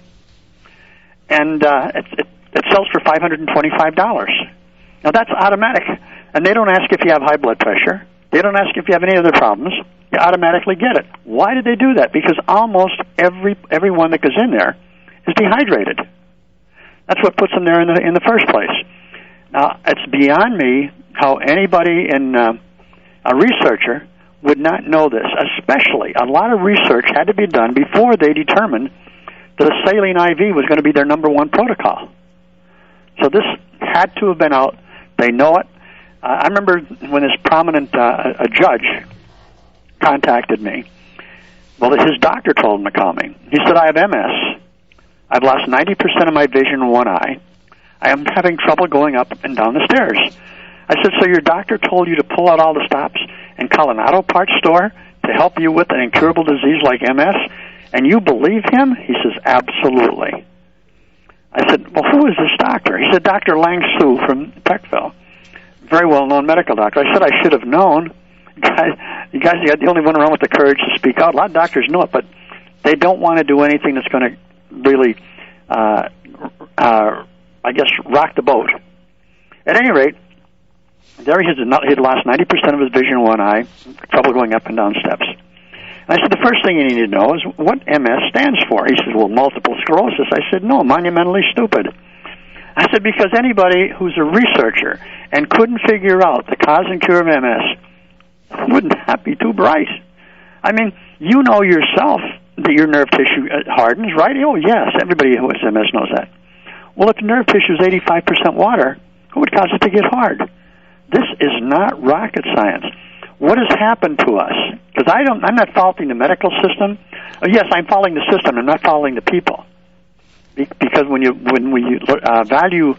And uh, it, it, it sells for five hundred twenty-five dollars. Now that's automatic, and they don't ask if you have high blood pressure. They don't ask if you have any other problems. You automatically get it. Why did they do that? Because almost every everyone that goes in there is dehydrated. That's what puts them there in the in the first place. Now, it's beyond me how anybody in uh, a researcher would not know this. Especially, a lot of research had to be done before they determined that a saline I V was going to be their number one protocol. So this had to have been out. They know it. Uh, I remember when this prominent uh, a judge contacted me. Well, his doctor told him to call me. He said, I have M S. I've lost ninety percent of my vision in one eye. I am having trouble going up and down the stairs. I said, so your doctor told you to pull out all the stops and call an auto parts store to help you with an incurable disease like M S? And you believe him? He says, absolutely. I said, well, who is this doctor? He said, Doctor Lang Su from Peckville. Very well-known medical doctor. I said, I should have known. You guys, you guys are the only one around with the courage to speak out. A lot of doctors know it, but they don't want to do anything that's going to really, uh, uh, I guess, rock the boat. At any rate, there he had, he had lost ninety percent of his vision in one eye, trouble going up and down steps. And I said, the first thing you need to know is what M S stands for. He said, well, multiple sclerosis. I said, no, monumentally stupid. I said, because anybody who's a researcher and couldn't figure out the cause and cure of M S, wouldn't that be too bright? I mean, you know yourself that your nerve tissue hardens, right? Oh, yes, everybody who has M S knows that. Well, if the nerve tissue is eighty-five percent water, what would cause it to get hard? This is not rocket science. What has happened to us? Because I don't, I'm not faulting the medical system. Oh, yes, I'm following the system. I'm not following the people. Be- because when you when we uh, value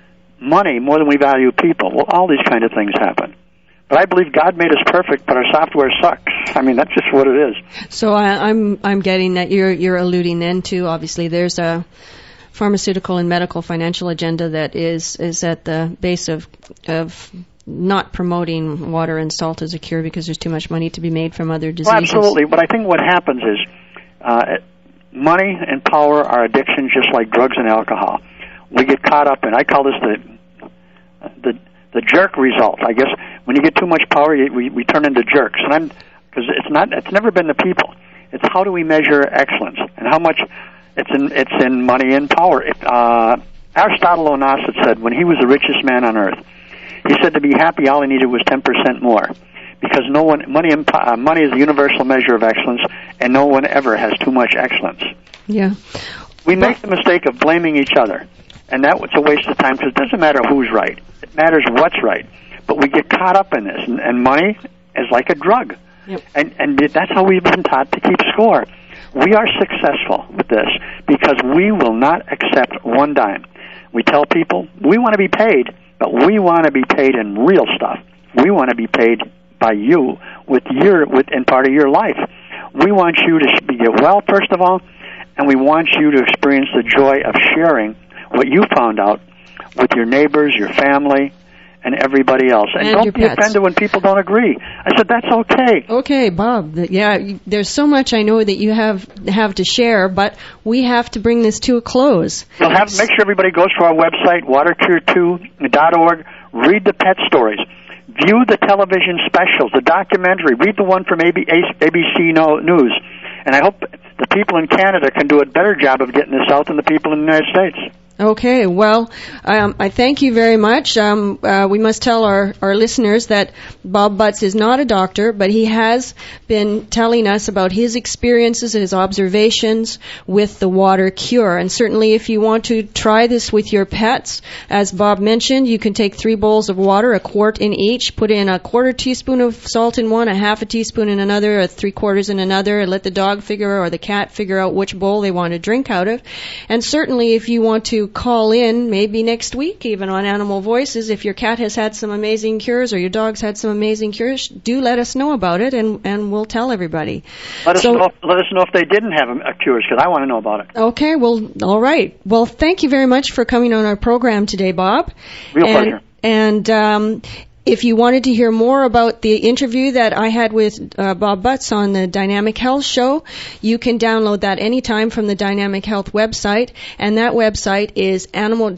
money more than we value people, well, all these kind of things happen. But I believe God made us perfect, but our software sucks. I mean, that's just what it is. So I, I'm I'm getting that you're you're alluding then to, obviously there's a pharmaceutical and medical financial agenda that is is at the base of of not promoting water and salt as a cure because there's too much money to be made from other diseases. Well, absolutely. But I think what happens is uh, money and power are addictions just like drugs and alcohol. We get caught up in, I call this the the the jerk result. I guess when you get too much power, you, we we turn into jerks. And I'm because it's not it's never been the people. It's how do we measure excellence and how much it's in it's in money and power. If, uh, Aristotle Onassis said when he was the richest man on earth, he said to be happy, all he needed was ten percent more, because no one money and, uh, money is the universal measure of excellence, and no one ever has too much excellence. Yeah, we make the mistake of blaming each other, and that's a waste of time because it doesn't matter who's right; it matters what's right. But we get caught up in this, and, and money is like a drug, yep. and and that's how we've been taught to keep score. We are successful with this because we will not accept one dime. We tell people we want to be paid. But we want to be paid in real stuff. We want to be paid by you with your with in part of your life. We want you to get well, first of all, and we want you to experience the joy of sharing what you found out with your neighbors, your family, and everybody else. And, and don't be pets. offended when people don't agree. I said, that's okay. Okay, Bob. Yeah, there's so much I know that you have have to share, but we have to bring this to a close. We'll have, make sure everybody goes to our website, water cure two dot org, read the pet stories, view the television specials, the documentary, read the one from A B C News. And I hope the people in Canada can do a better job of getting this out than the people in the United States. Okay, well, um, I thank you very much. Um, uh, we must tell our, our listeners that Bob Butts is not a doctor, but he has been telling us about his experiences and his observations with the water cure. And certainly if you want to try this with your pets, as Bob mentioned, you can take three bowls of water, a quart in each, put in a quarter teaspoon of salt in one, a half a teaspoon in another, a three quarters in another, and let the dog figure or the cat figure out which bowl they want to drink out of. And certainly if you want to call in maybe next week even on Animal Voices, if your cat has had some amazing cures or your dog's had some amazing cures, do let us know about it, and and we'll tell everybody. Let us so, know. Let us know if they didn't have a cures, because I want to know about it. Okay, well, all right. Well, thank you very much for coming on our program today, Bob. Real and, pleasure. And um, if you wanted to hear more about the interview that I had with uh, Bob Butts on the Dynamic Health Show, you can download that anytime from the Dynamic Health website, and that website is animal,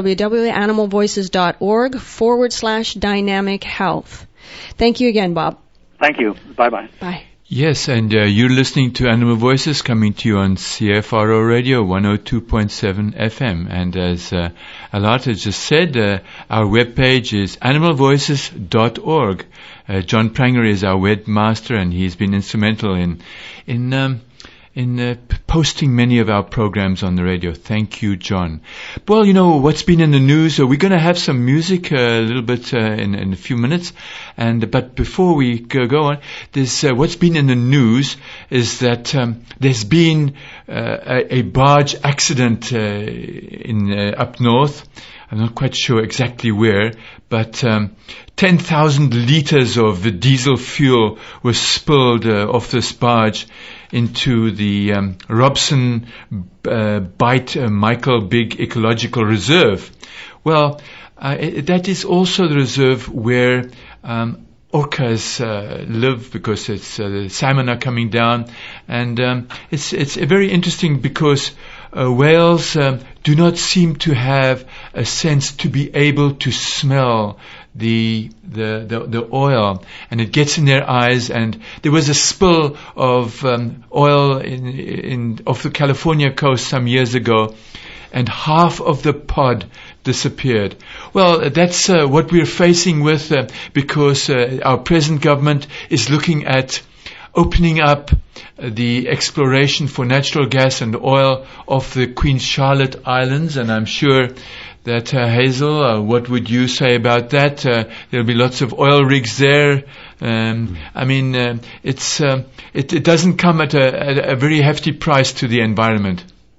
www.animalvoices.org forward slash dynamic health. Thank you again, Bob. Thank you. Bye-bye. Bye. Yes, and uh, you're listening to Animal Voices coming to you on C F R O Radio one oh two point seven F M. And as uh, Alata just said, uh, our webpage is animal voices dot org. Uh, John Pranger is our webmaster, and he's been instrumental in in um, in uh, p- posting many of our programs on the radio. Thank you, John. Well, you know, what's been in the news, uh, we're going to have some music uh, a little bit uh, in, in a few minutes. And But before we go, go on, there's, uh, what's been in the news is that um, there's been uh, a, a barge accident uh, in uh, up north. I'm not quite sure exactly where, but um, ten thousand liters of the diesel fuel was spilled uh, off this barge into the um, Robson uh, Bight uh, Michael Big Ecological Reserve. Well, uh, it, that is also the reserve where um, orcas uh, live, because it's uh, the salmon are coming down, and um, it's it's very interesting because uh, whales um, do not seem to have a sense to be able to smell the the the, the oil, and it gets in their eyes. And there was a spill of um, oil in in off the California coast some years ago, and half of the pod disappeared. Well, that's uh, what we're facing with uh, because uh, our present government is looking at opening up uh, the exploration for natural gas and oil off the Queen Charlotte Islands, and I'm sure that uh, Hazel, uh, what would you say about that? Uh, there'll be lots of oil rigs there. Um, I mean, uh, it's uh, it, it doesn't come at a, at a very hefty price to the environment.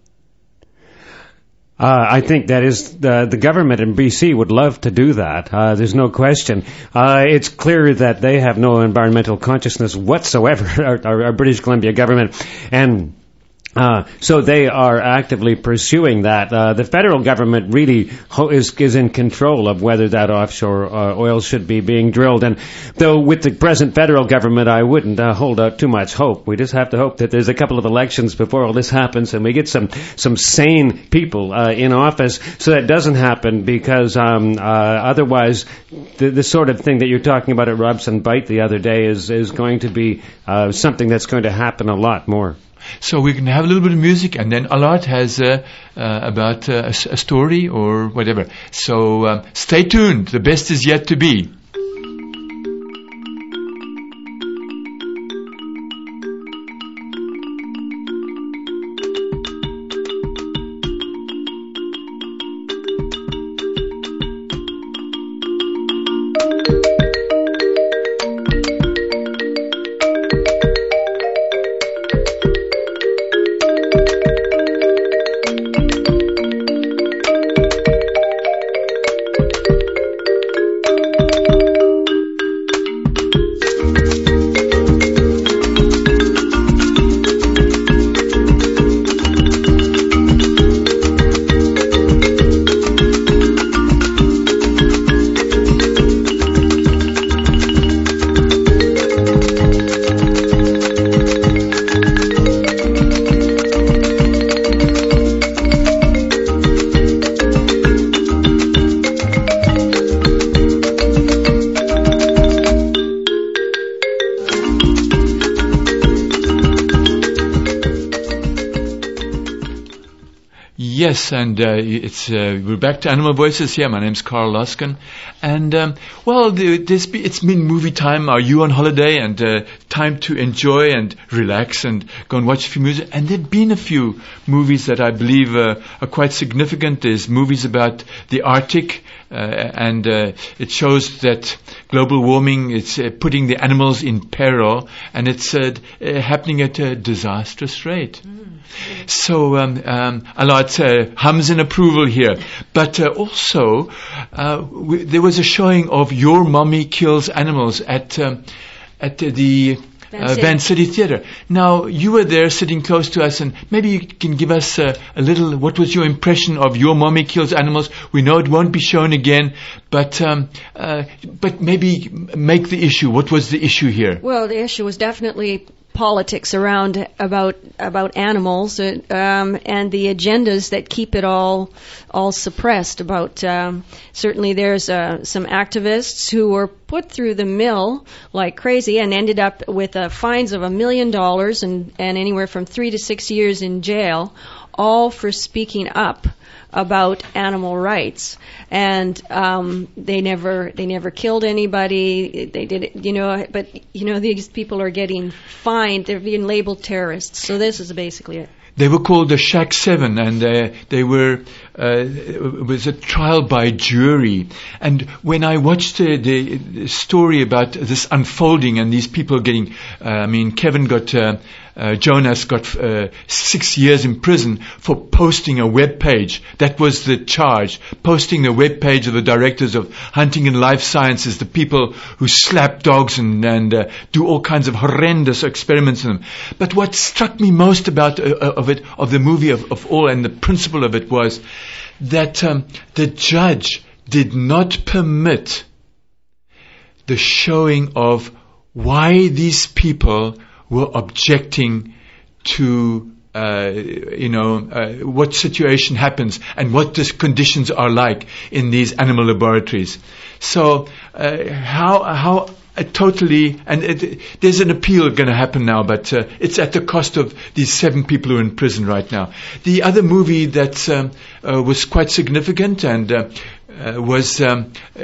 Uh, I think that is the, the government in B C would love to do that. Uh, there's no question. Uh, it's clear that they have no environmental consciousness whatsoever, our, our, our British Columbia government, and Uh, so they are actively pursuing that. Uh, the federal government really ho- is, is in control of whether that offshore uh, oil should be being drilled. And though with the present federal government, I wouldn't uh, hold out too much hope. We just have to hope that there's a couple of elections before all this happens, and we get some some sane people uh, in office so that doesn't happen. Because um, uh, otherwise, the, the sort of thing that you're talking about at Robson Bight the other day is is going to be uh, something that's going to happen a lot more. So we can have a little bit of music, and then Alart has uh, uh, about uh, a, a story or whatever. So uh, stay tuned. The best is yet to be. Yes, and uh, it's uh, we're back to Animal Voices here. My name's Carl Luskin, and um, well, the, this be, it's been movie time. Are you on holiday? And uh, time to enjoy and relax and go and watch a few movies. And there've been a few movies that I believe uh, are quite significant. There's movies about the Arctic, uh, and uh, it shows that global warming is uh, putting the animals in peril, and it's uh, uh, happening at a disastrous rate. Mm. So um, um, a lot uh, hums in approval here. But uh, also, uh, w- there was a showing of Your Mommy Kills Animals at um, at the uh, Van City Theatre. Now, you were there sitting close to us, and maybe you can give us uh, a little, what was your impression of Your Mommy Kills Animals? We know it won't be shown again, but um, uh, but maybe make the issue. What was the issue here? Well, the issue was definitely politics around about about animals uh, um, and the agendas that keep it all all suppressed. About um, certainly there's uh, some activists who were put through the mill like crazy and ended up with uh, fines of a million dollars and and anywhere from three to six years in jail, all for speaking up about animal rights, and um, they never they never killed anybody. They did it, you know, but you know these people are getting fined. They're being labeled terrorists. So this is basically it. They were called the Shack Seven, and uh, they were uh, it was a trial by jury. And when I watched the, the story about this unfolding and these people getting, uh, I mean, Kevin got. Uh, Uh, Jonas got uh, six years in prison for posting a web page. That was the charge. Posting the web page of the directors of Hunting and Life Sciences, the people who slap dogs and, and uh, do all kinds of horrendous experiments on them. But what struck me most about uh, of it, of the movie of, of all, and the principle of it was that um, the judge did not permit the showing of why these people were objecting to, uh, you know, uh, what situation happens and what the conditions are like in these animal laboratories. So, uh, how, how uh, totally, and it, there's an appeal going to happen now, but uh, it's at the cost of these seven people who are in prison right now. The other movie that um, uh, was quite significant and uh, uh, was um, uh,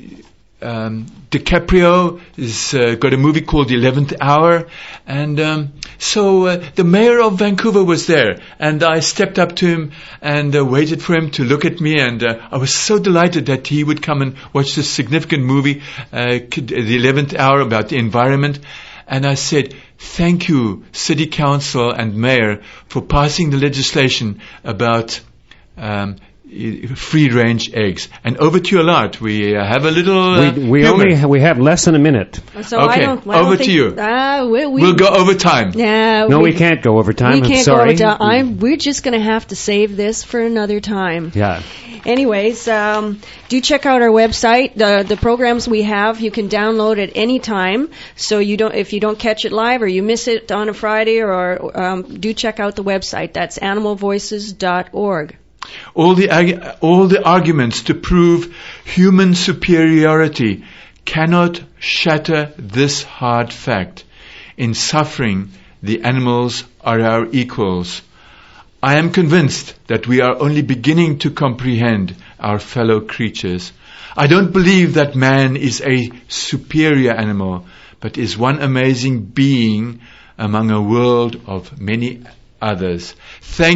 Um, DiCaprio has uh, got a movie called The eleventh Hour, and um, so uh, the mayor of Vancouver was there, and I stepped up to him and uh, waited for him to look at me, and uh, I was so delighted that he would come and watch this significant movie, uh, The eleventh Hour, about the environment. And I said, thank you, City Council and Mayor, for passing the legislation about um, free-range eggs. And over to your lot. We uh, have a little. Uh, we we only ha- we have less than a minute. So okay, I don't, I over don't to you. Uh, we, we, we'll go over time. Yeah, no, we, we can't go over time. We I'm can't sorry. go over time. I'm, we're just going to have to save this for another time. Yeah. Anyways, um, do check out our website. The the programs we have, you can download at any time. So you don't, if you don't catch it live or you miss it on a Friday, or um, do check out the website. That's animal voices dot org. All the all the arguments to prove human superiority cannot shatter this hard fact. In suffering, the animals are our equals. I am convinced that we are only beginning to comprehend our fellow creatures. I don't believe that man is a superior animal, but is one amazing being among a world of many others. Thank